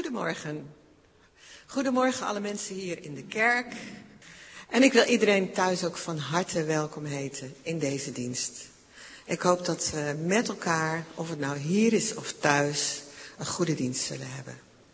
Goedemorgen. Goedemorgen alle mensen hier in de kerk. En ik wil iedereen thuis ook van harte welkom heten in deze dienst. Ik hoop dat we met elkaar, of het nou hier is of thuis, een goede dienst zullen hebben.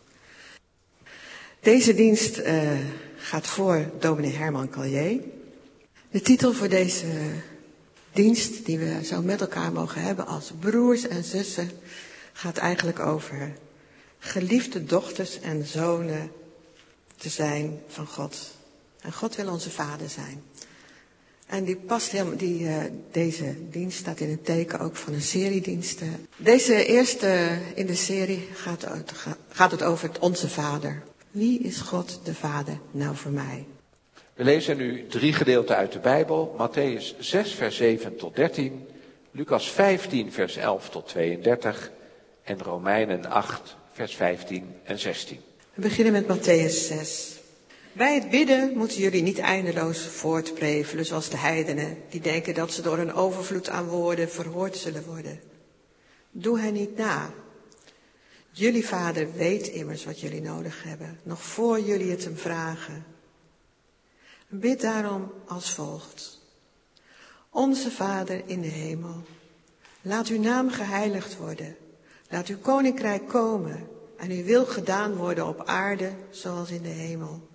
Deze dienst gaat voor dominee Herman Callier. De titel voor deze dienst, die we zo met elkaar mogen hebben als broers en zussen, gaat eigenlijk over geliefde dochters en zonen te zijn van God. En God wil onze vader zijn. En deze dienst staat in het teken ook van een serie diensten. Deze eerste in de serie gaat het over het Onze Vader. Wie is God de Vader nou voor mij? We lezen nu 3 gedeelten uit de Bijbel. Matthäus 6 vers 7 tot 13. Lucas 15 vers 11 tot 32. En Romeinen 8 vers 15 en 16. We beginnen met Matthäus 6. Bij het bidden moeten jullie niet eindeloos voortprevelen zoals de heidenen, die denken dat ze door een overvloed aan woorden verhoord zullen worden. Doe hen niet na. Jullie vader weet immers wat jullie nodig hebben, nog voor jullie het hem vragen. Bid daarom als volgt. Onze Vader in de hemel, laat uw naam geheiligd worden. Laat uw koninkrijk komen en uw wil gedaan worden op aarde zoals in de hemel.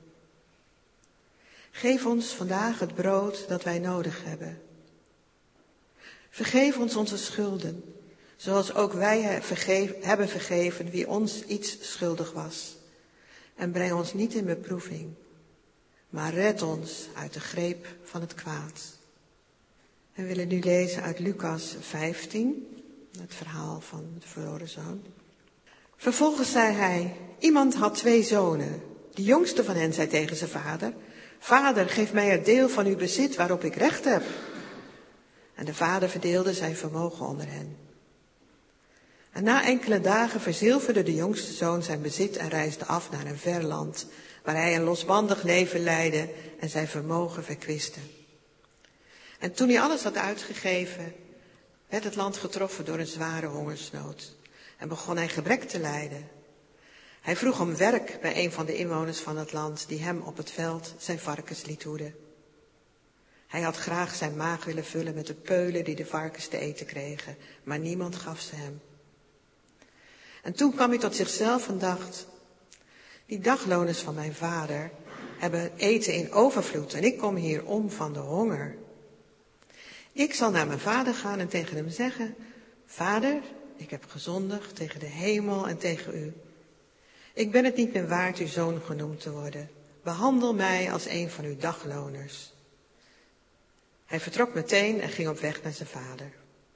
Geef ons vandaag het brood dat wij nodig hebben. Vergeef ons onze schulden, zoals ook wij hebben vergeven wie ons iets schuldig was. En breng ons niet in beproeving, maar red ons uit de greep van het kwaad. We willen nu lezen uit Lucas 15, het verhaal van de verloren zoon. Vervolgens zei hij, iemand had 2 zonen. De jongste van hen zei tegen zijn vader, Vader, geef mij het deel van uw bezit waarop ik recht heb. En de vader verdeelde zijn vermogen onder hen. En na enkele dagen verzilverde de jongste zoon zijn bezit en reisde af naar een ver land, waar hij een losbandig leven leidde en zijn vermogen verkwiste. En toen hij alles had uitgegeven, werd het land getroffen door een zware hongersnood en begon hij gebrek te lijden. Hij vroeg om werk bij een van de inwoners van het land die hem op het veld zijn varkens liet hoeden. Hij had graag zijn maag willen vullen met de peulen die de varkens te eten kregen, maar niemand gaf ze hem. En toen kwam hij tot zichzelf en dacht, die dagloners van mijn vader hebben eten in overvloed en ik kom hier om van de honger. Ik zal naar mijn vader gaan en tegen hem zeggen, Vader, ik heb gezondigd tegen de hemel en tegen u. Ik ben het niet meer waard uw zoon genoemd te worden. Behandel mij als een van uw dagloners. Hij vertrok meteen en ging op weg naar zijn vader.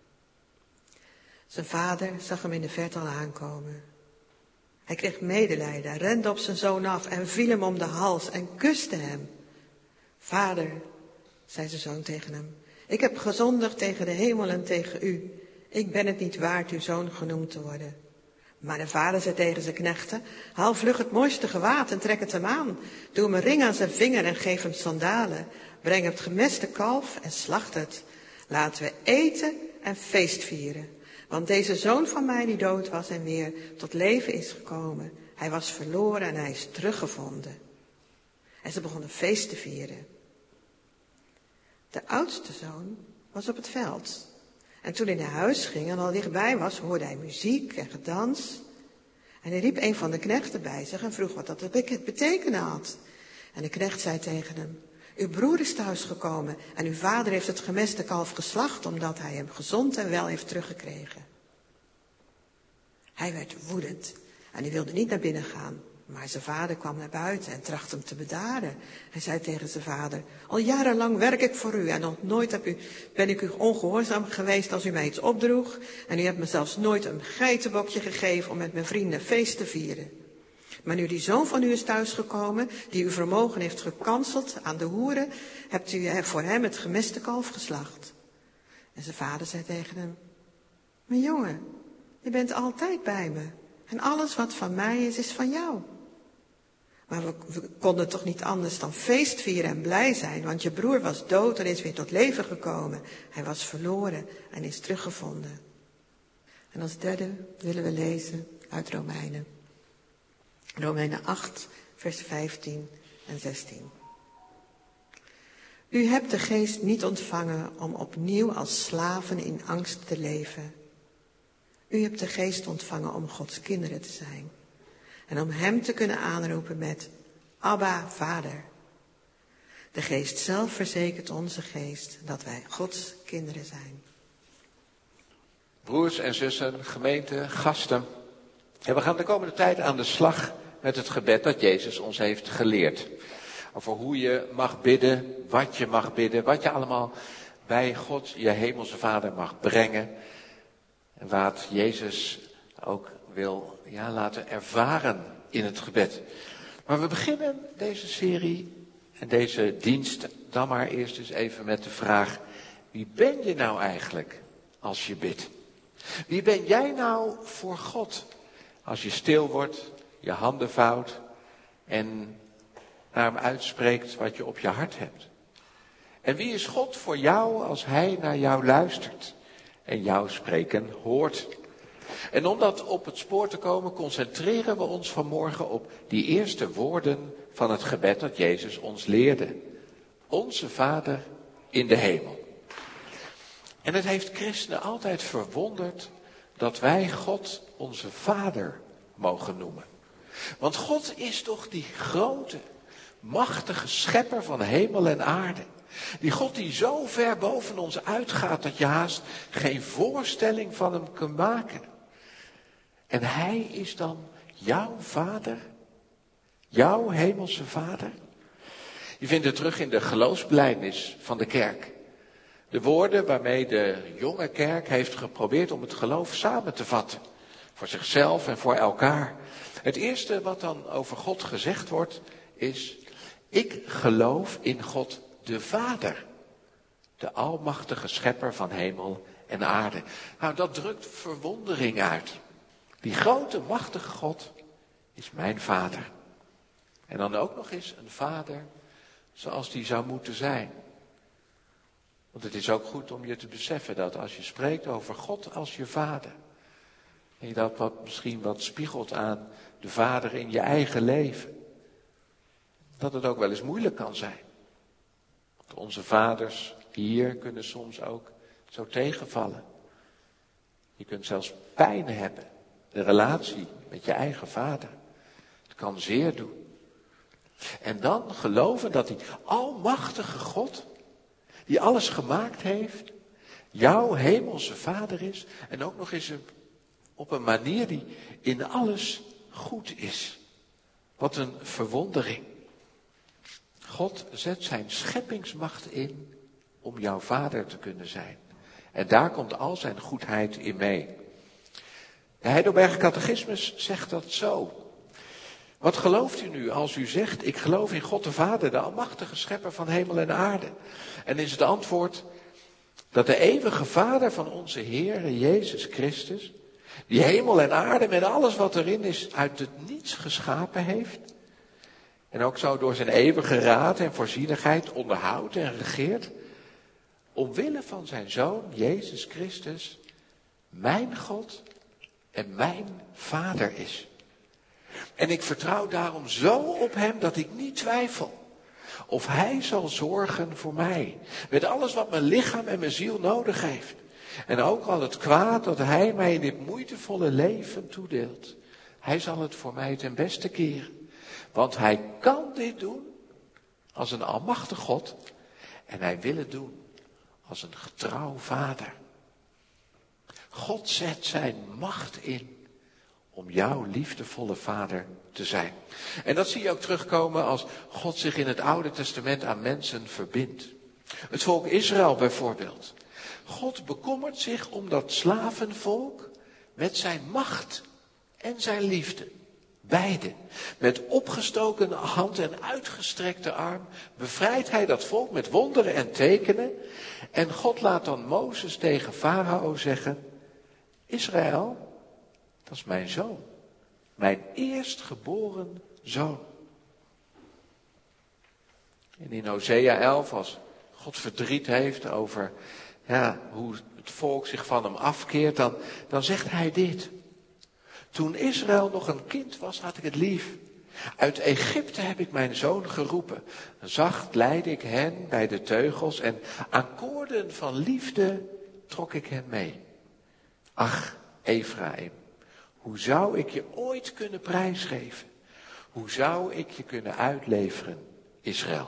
Zijn vader zag hem in de verte al aankomen. Hij kreeg medelijden, rende op zijn zoon af en viel hem om de hals en kuste hem. Vader, zei zijn zoon tegen hem, ik heb gezondigd tegen de hemel en tegen u. Ik ben het niet waard uw zoon genoemd te worden. Maar de vader zei tegen zijn knechten, haal vlug het mooiste gewaad en trek het hem aan. Doe hem een ring aan zijn vinger en geef hem sandalen. Breng het gemeste kalf en slacht het. Laten we eten en feest vieren. Want deze zoon van mij die dood was en weer tot leven is gekomen. Hij was verloren en hij is teruggevonden. En ze begonnen feest te vieren. De oudste zoon was op het veld. En toen hij naar huis ging en al dichtbij was, hoorde hij muziek en gedans. En hij riep een van de knechten bij zich en vroeg wat dat betekenen had. En de knecht zei tegen hem, uw broer is thuisgekomen en uw vader heeft het gemeste kalf geslacht, omdat hij hem gezond en wel heeft teruggekregen. Hij werd woedend en hij wilde niet naar binnen gaan. Maar zijn vader kwam naar buiten en trachtte hem te bedaren. Hij zei tegen zijn vader, al jarenlang werk ik voor u en nog nooit ben ik u ongehoorzaam geweest als u mij iets opdroeg. En u hebt me zelfs nooit een geitenbokje gegeven om met mijn vrienden feest te vieren. Maar nu die zoon van u is thuisgekomen, die uw vermogen heeft gekanseld aan de hoeren, hebt u voor hem het gemeste kalf geslacht. En zijn vader zei tegen hem, mijn jongen, je bent altijd bij me en alles wat van mij is van jou. Maar we konden toch niet anders dan feest vieren en blij zijn, want je broer was dood en is weer tot leven gekomen. Hij was verloren en is teruggevonden. En als derde willen we lezen uit Romeinen. Romeinen 8, vers 15 en 16. U hebt de geest niet ontvangen om opnieuw als slaven in angst te leven. U hebt de geest ontvangen om Gods kinderen te zijn. En om hem te kunnen aanroepen met Abba, Vader. De geest zelf verzekert onze geest dat wij Gods kinderen zijn. Broers en zussen, gemeente, gasten. En we gaan de komende tijd aan de slag met het gebed dat Jezus ons heeft geleerd. Over hoe je mag bidden, wat je allemaal bij God, je hemelse Vader, mag brengen. En wat Jezus ook wil laten ervaren in het gebed. Maar we beginnen deze serie en deze dienst dan maar eerst eens even met de vraag: wie ben je nou eigenlijk als je bidt? Wie ben jij nou voor God als je stil wordt, je handen vouwt en naar hem uitspreekt wat je op je hart hebt? En wie is God voor jou als hij naar jou luistert en jouw spreken hoort? En om dat op het spoor te komen, concentreren we ons vanmorgen op die eerste woorden van het gebed dat Jezus ons leerde. Onze Vader in de hemel. En het heeft christenen altijd verwonderd dat wij God onze Vader mogen noemen. Want God is toch die grote, machtige schepper van hemel en aarde. Die God die zo ver boven ons uitgaat dat je haast geen voorstelling van hem kunt maken. En hij is dan jouw Vader, jouw hemelse Vader. Je vindt het terug in de geloofsbelijdenis van de kerk. De woorden waarmee de jonge kerk heeft geprobeerd om het geloof samen te vatten. Voor zichzelf en voor elkaar. Het eerste wat dan over God gezegd wordt is: ik geloof in God de Vader. De almachtige schepper van hemel en aarde. Nou, dat drukt verwondering uit. Die grote, machtige God is mijn Vader. En dan ook nog eens een Vader zoals die zou moeten zijn. Want het is ook goed om je te beseffen dat als je spreekt over God als je Vader, en je dat misschien wat spiegelt aan de Vader in je eigen leven, dat het ook wel eens moeilijk kan zijn. Want onze vaders hier kunnen soms ook zo tegenvallen. Je kunt zelfs pijn hebben. De relatie met je eigen vader. Het kan zeer doen. En dan geloven dat die almachtige God, die alles gemaakt heeft, jouw hemelse Vader is. En ook nog eens op een manier die in alles goed is. Wat een verwondering. God zet zijn scheppingsmacht in om jouw Vader te kunnen zijn. En daar komt al zijn goedheid in mee. De Heidelberger Catechismus zegt dat zo. Wat gelooft u nu als u zegt: ik geloof in God de Vader, de almachtige schepper van hemel en aarde? En is het antwoord dat de eeuwige Vader van onze Heer Jezus Christus, die hemel en aarde met alles wat erin is uit het niets geschapen heeft, en ook zo door zijn eeuwige raad en voorzienigheid onderhoudt en regeert, omwille van zijn Zoon Jezus Christus, mijn God en mijn Vader is. En ik vertrouw daarom zo op hem dat ik niet twijfel of hij zal zorgen voor mij. Met alles wat mijn lichaam en mijn ziel nodig heeft. En ook al het kwaad dat hij mij in dit moeitevolle leven toedeelt. Hij zal het voor mij ten beste keren. Want hij kan dit doen als een almachtig God. En hij wil het doen als een getrouw vader. God zet zijn macht in om jouw liefdevolle vader te zijn. En dat zie je ook terugkomen als God zich in het Oude Testament aan mensen verbindt. Het volk Israël bijvoorbeeld. God bekommert zich om dat slavenvolk met zijn macht en zijn liefde. Beide. Met opgestoken hand en uitgestrekte arm bevrijdt hij dat volk met wonderen en tekenen. En God laat dan Mozes tegen Farao zeggen: Israël, dat is mijn zoon. Mijn eerstgeboren zoon. En in Hosea 11, als God verdriet heeft over hoe het volk zich van hem afkeert, dan zegt hij dit. Toen Israël nog een kind was, had ik het lief. Uit Egypte heb ik mijn zoon geroepen. Zacht leidde ik hen bij de teugels en aan koorden van liefde trok ik hen mee. Ach, Efraïm, hoe zou ik je ooit kunnen prijsgeven? Hoe zou ik je kunnen uitleveren, Israël?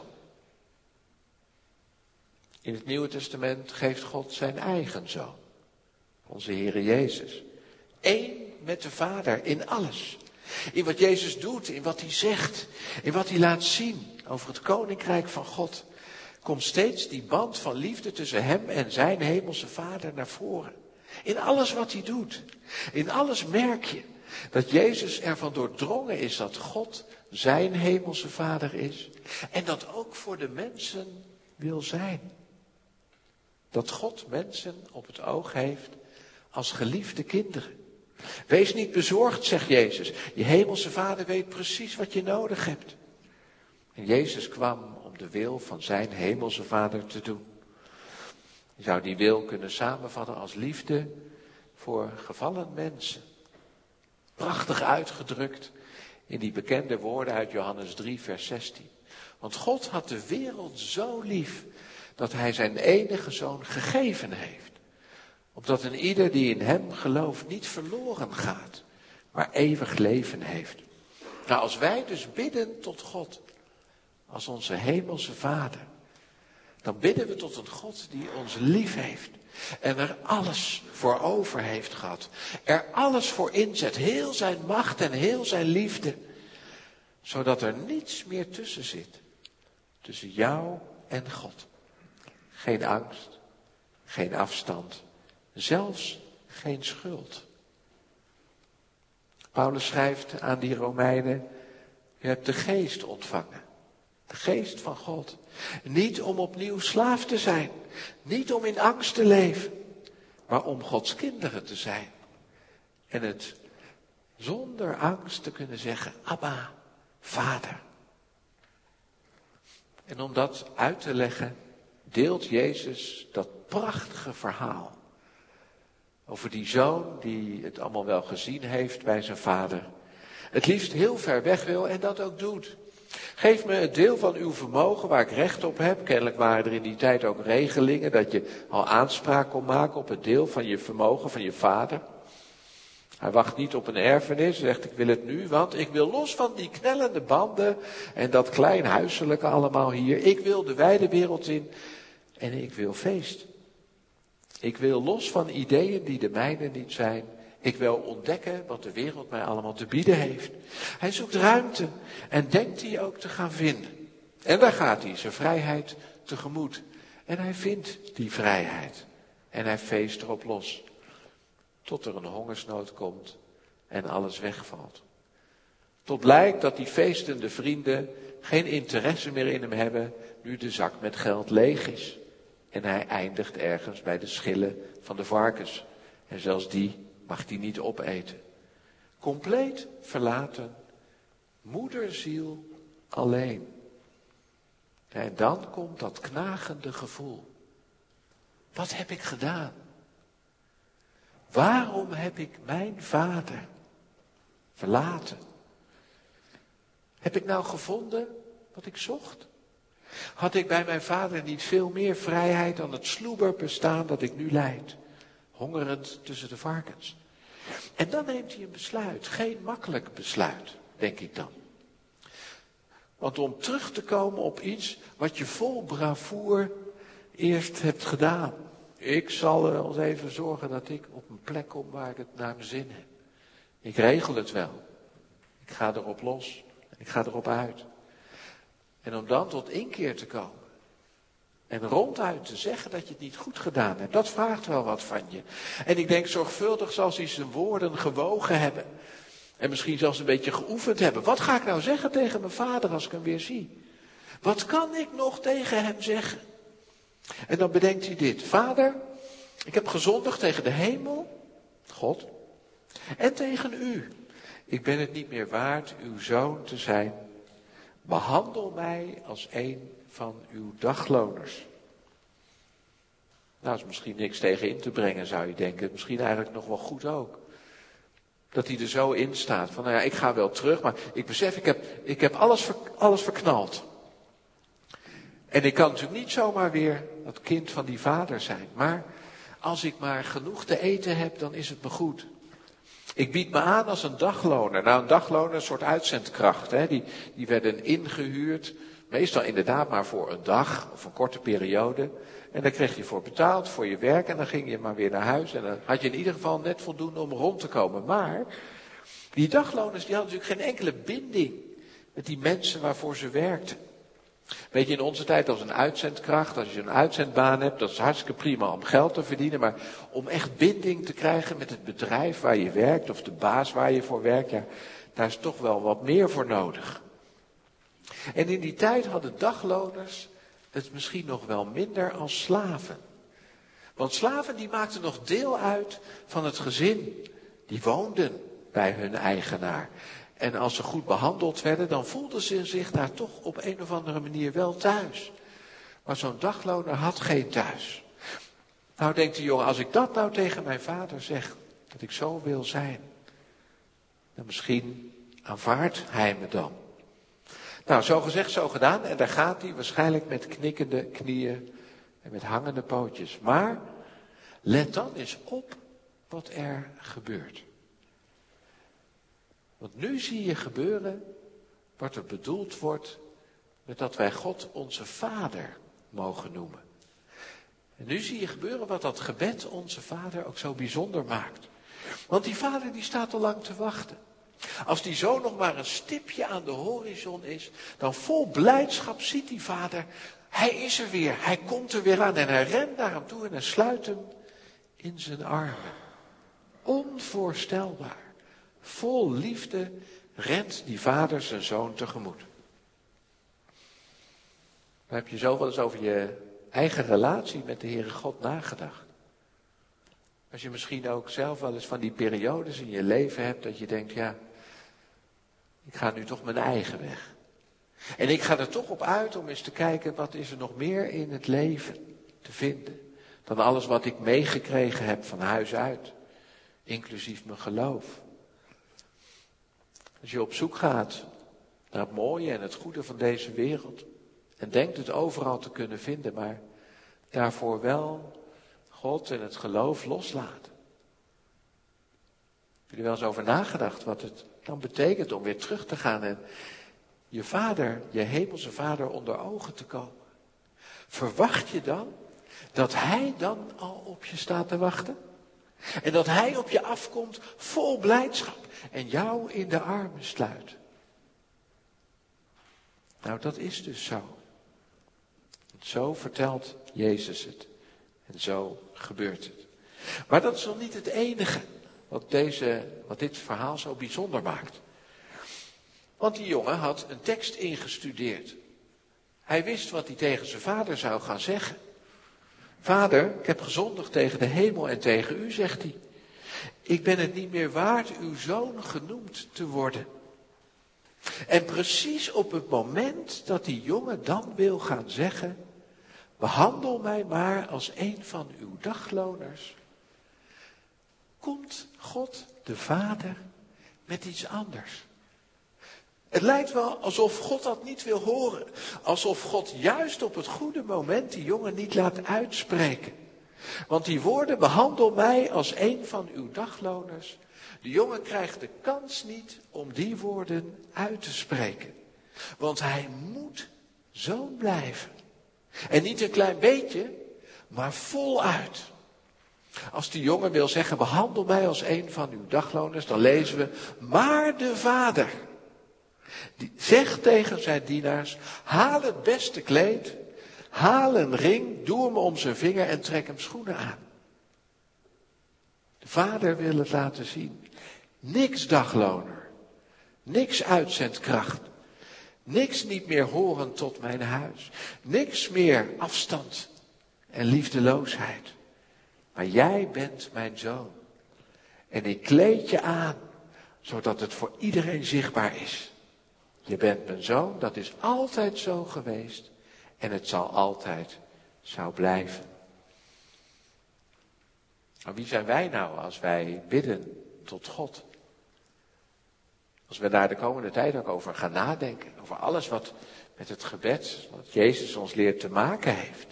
In het Nieuwe Testament geeft God zijn eigen zoon, onze Heere Jezus. Eén met de Vader in alles. In wat Jezus doet, in wat hij zegt, in wat hij laat zien over het koninkrijk van God, komt steeds die band van liefde tussen hem en zijn hemelse Vader naar voren. In alles wat hij doet, in alles merk je dat Jezus ervan doordrongen is dat God zijn hemelse Vader is en dat ook voor de mensen wil zijn. Dat God mensen op het oog heeft als geliefde kinderen. Wees niet bezorgd, zegt Jezus. Je hemelse Vader weet precies wat je nodig hebt. En Jezus kwam om de wil van zijn hemelse Vader te doen. Je zou die wil kunnen samenvatten als liefde voor gevallen mensen. Prachtig uitgedrukt in die bekende woorden uit Johannes 3, vers 16. Want God had de wereld zo lief dat hij zijn enige zoon gegeven heeft. Opdat een ieder die in hem gelooft niet verloren gaat, maar eeuwig leven heeft. Nou, als wij dus bidden tot God, als onze hemelse Vader, dan bidden we tot een God die ons lief heeft. En er alles voor over heeft gehad. Er alles voor inzet. Heel zijn macht en heel zijn liefde. Zodat er niets meer tussen zit. Tussen jou en God. Geen angst. Geen afstand. Zelfs geen schuld. Paulus schrijft aan die Romeinen. Je hebt de geest ontvangen. De geest van God. Niet om opnieuw slaaf te zijn. Niet om in angst te leven. Maar om Gods kinderen te zijn. En het zonder angst te kunnen zeggen. Abba, Vader. En om dat uit te leggen. Deelt Jezus dat prachtige verhaal. Over die zoon die het allemaal wel gezien heeft bij zijn vader. Het liefst heel ver weg wil en dat ook doet. Geef me het deel van uw vermogen waar ik recht op heb. Kennelijk waren er in die tijd ook regelingen dat je al aanspraak kon maken op het deel van je vermogen van je vader. Hij wacht niet op een erfenis, zegt ik wil het nu, want ik wil los van die knellende banden en dat klein huiselijke allemaal hier. Ik wil de wijde wereld in en ik wil feest. Ik wil los van ideeën die de mijne niet zijn. Ik wil ontdekken wat de wereld mij allemaal te bieden heeft. Hij zoekt ruimte en denkt die ook te gaan vinden. En daar gaat hij zijn vrijheid tegemoet. En hij vindt die vrijheid. En hij feest erop los. Tot er een hongersnood komt en alles wegvalt. Tot blijkt dat die feestende vrienden geen interesse meer in hem hebben, nu de zak met geld leeg is. En hij eindigt ergens bij de schillen van de varkens. En zelfs die mag hij niet opeten. Compleet verlaten, moederziel alleen. En dan komt dat knagende gevoel. Wat heb ik gedaan? Waarom heb ik mijn vader verlaten? Heb ik nou gevonden wat ik zocht? Had ik bij mijn vader niet veel meer vrijheid dan het sloeberbestaan dat ik nu leid? Hongerend tussen de varkens. En dan neemt hij een besluit. Geen makkelijk besluit, denk ik dan. Want om terug te komen op iets wat je vol bravoure eerst hebt gedaan. Ik zal er eens even zorgen dat ik op een plek kom waar ik het naar mijn zin heb. Ik regel het wel. Ik ga erop los. Ik ga erop uit. En om dan tot inkeer te komen. En ronduit te zeggen dat je het niet goed gedaan hebt. Dat vraagt wel wat van je. En ik denk zorgvuldig zal hij zijn woorden gewogen hebben. En misschien zelfs een beetje geoefend hebben. Wat ga ik nou zeggen tegen mijn vader als ik hem weer zie? Wat kan ik nog tegen hem zeggen? En dan bedenkt hij dit. Vader, ik heb gezondigd tegen de hemel, God, en tegen u. Ik ben het niet meer waard uw zoon te zijn. Behandel mij als een van uw dagloners. Nou, is misschien niks tegen in te brengen, zou je denken. Misschien eigenlijk nog wel goed ook. Dat hij er zo in staat. Van nou ja, ik ga wel terug, maar ik besef, ik heb alles verknald. En ik kan natuurlijk niet zomaar weer dat kind van die vader zijn. Maar als ik maar genoeg te eten heb, dan is het me goed. Ik bied me aan als een dagloner. Nou, een dagloner, een soort uitzendkracht. Hè? Die werden ingehuurd. Meestal inderdaad maar voor een dag of een korte periode. En daar kreeg je voor betaald, voor je werk. En dan ging je maar weer naar huis. En dan had je in ieder geval net voldoende om rond te komen. Maar die dagloners die hadden natuurlijk geen enkele binding met die mensen waarvoor ze werkten. Weet je, in onze tijd als een uitzendkracht, als je een uitzendbaan hebt, dat is hartstikke prima om geld te verdienen. Maar om echt binding te krijgen met het bedrijf waar je werkt of de baas waar je voor werkt, ja, daar is toch wel wat meer voor nodig. En in die tijd hadden dagloners het misschien nog wel minder als slaven. Want slaven die maakten nog deel uit van het gezin. Die woonden bij hun eigenaar. En als ze goed behandeld werden, dan voelden ze zich daar toch op een of andere manier wel thuis. Maar zo'n dagloner had geen thuis. Nou denkt de jongen, als ik dat nou tegen mijn vader zeg, dat ik zo wil zijn, dan misschien aanvaardt hij me dan. Nou, zo gezegd, zo gedaan. En daar gaat hij waarschijnlijk met knikkende knieën en met hangende pootjes. Maar let dan eens op wat er gebeurt. Want nu zie je gebeuren wat er bedoeld wordt met dat wij God onze Vader mogen noemen. En nu zie je gebeuren wat dat gebed onze Vader ook zo bijzonder maakt. Want die vader die staat al lang te wachten. Als die zoon nog maar een stipje aan de horizon is, dan vol blijdschap ziet die vader, hij is er weer, hij komt er weer aan en hij rent naar hem toe en hij sluit hem in zijn armen. Onvoorstelbaar. Vol liefde rent die vader zijn zoon tegemoet. Maar heb je zo wel eens over je eigen relatie met de Heere God nagedacht? Als je misschien ook zelf wel eens van die periodes in je leven hebt dat je denkt, ja, ik ga nu toch mijn eigen weg. En ik ga er toch op uit om eens te kijken, wat is er nog meer in het leven te vinden dan alles wat ik meegekregen heb van huis uit, inclusief mijn geloof. Als je op zoek gaat naar het mooie en het goede van deze wereld en denkt het overal te kunnen vinden, maar daarvoor wel God en het geloof loslaten. Heb je er wel eens over nagedacht wat het dan betekent om weer terug te gaan en je vader, je hemelse vader onder ogen te komen? Verwacht je dan dat hij dan al op je staat te wachten? En dat hij op je afkomt vol blijdschap en jou in de armen sluit? Nou, dat is dus zo. Zo vertelt Jezus het. En zo gebeurt het. Maar dat is nog niet het enige wat dit verhaal zo bijzonder maakt. Want die jongen had een tekst ingestudeerd. Hij wist wat hij tegen zijn vader zou gaan zeggen. Vader, ik heb gezondigd tegen de hemel en tegen u, zegt hij. Ik ben het niet meer waard uw zoon genoemd te worden. En precies op het moment dat die jongen dan wil gaan zeggen, behandel mij maar als een van uw dagloners, komt God de Vader met iets anders. Het lijkt wel alsof God dat niet wil horen. Alsof God juist op het goede moment die jongen niet laat uitspreken. Want die woorden, behandel mij als een van uw dagloners. De jongen krijgt de kans niet om die woorden uit te spreken. Want hij moet zoon blijven. En niet een klein beetje, maar voluit. Als die jongen wil zeggen, behandel mij als een van uw dagloners, dan lezen we, maar de vader die zegt tegen zijn dienaars, haal het beste kleed, haal een ring, doe hem om zijn vinger en trek hem schoenen aan. De vader wil het laten zien. Niks dagloner, niks uitzendkracht, niks niet meer horen tot mijn huis, niks meer afstand en liefdeloosheid. Maar jij bent mijn zoon en ik kleed je aan, zodat het voor iedereen zichtbaar is. Je bent mijn zoon, dat is altijd zo geweest en het zal altijd zo blijven. Maar wie zijn wij nou als wij bidden tot God? Als we daar de komende tijd ook over gaan nadenken, over alles wat met het gebed, wat Jezus ons leert te maken heeft.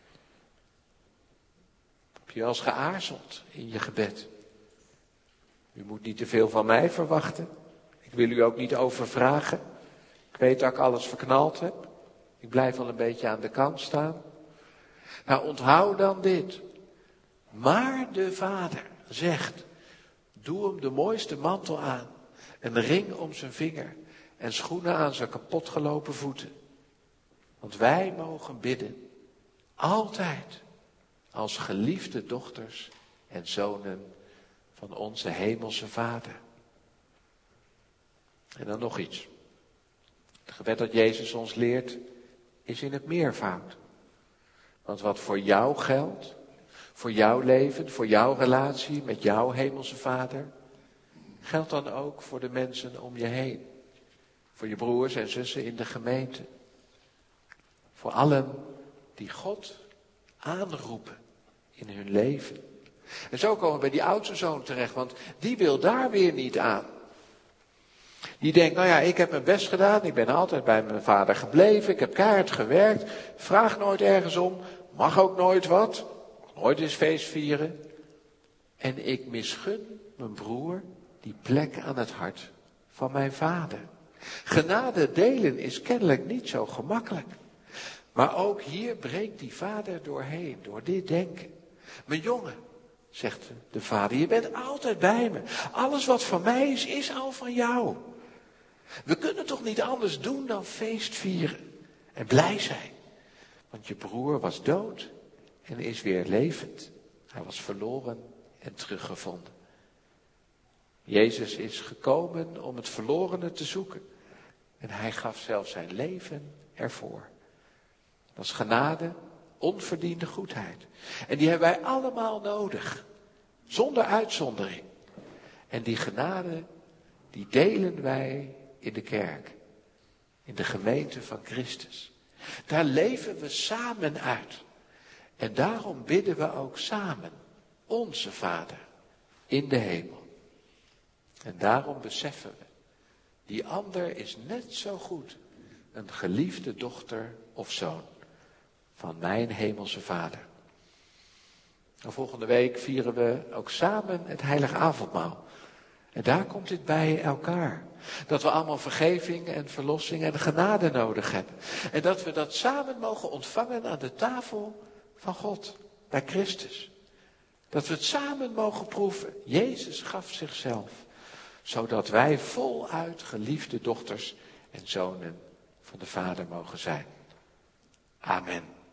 Heb je wel eens geaarzeld in je gebed? U moet niet te veel van mij verwachten. Ik wil u ook niet overvragen. Ik weet dat ik alles verknald heb. Ik blijf wel een beetje aan de kant staan. Nou, onthoud dan dit. Maar de Vader zegt, doe hem de mooiste mantel aan, een ring om zijn vinger en schoenen aan zijn kapotgelopen voeten. Want wij mogen bidden, altijd, als geliefde dochters en zonen van onze hemelse Vader. En dan nog iets. Het gebed dat Jezus ons leert, is in het meervoud. Want wat voor jou geldt, voor jouw leven, voor jouw relatie met jouw hemelse Vader, geldt dan ook voor de mensen om je heen. Voor je broers en zussen in de gemeente. Voor allen die God aanroepen in hun leven. En zo komen we bij die oudste zoon terecht, want die wil daar weer niet aan. Die denkt, nou ja, ik heb mijn best gedaan, ik ben altijd bij mijn vader gebleven, ik heb keihard gewerkt, vraag nooit ergens om, mag ook nooit wat, nooit eens feest vieren. En ik misgun mijn broer die plek aan het hart van mijn vader. Genade delen is kennelijk niet zo gemakkelijk. Maar ook hier breekt die vader doorheen, door dit denken. Mijn jongen, zegt de vader, je bent altijd bij me. Alles wat van mij is, is al van jou. We kunnen toch niet anders doen dan feest vieren en blij zijn. Want je broer was dood en is weer levend. Hij was verloren en teruggevonden. Jezus is gekomen om het verlorene te zoeken. En hij gaf zelf zijn leven ervoor. Dat is genade, onverdiende goedheid. En die hebben wij allemaal nodig. Zonder uitzondering. En die genade, die delen wij in de kerk. In de gemeente van Christus. Daar leven we samen uit. En daarom bidden we ook samen. Onze Vader in de hemel. En daarom beseffen we. Die ander is net zo goed een geliefde dochter of zoon van mijn hemelse Vader. En volgende week vieren we ook samen het heilige avondmaal. En daar komt dit bij elkaar. Dat we allemaal vergeving en verlossing en genade nodig hebben. En dat we dat samen mogen ontvangen aan de tafel van God, bij Christus. Dat we het samen mogen proeven. Jezus gaf zichzelf. Zodat wij voluit geliefde dochters en zonen van de Vader mogen zijn. Amen.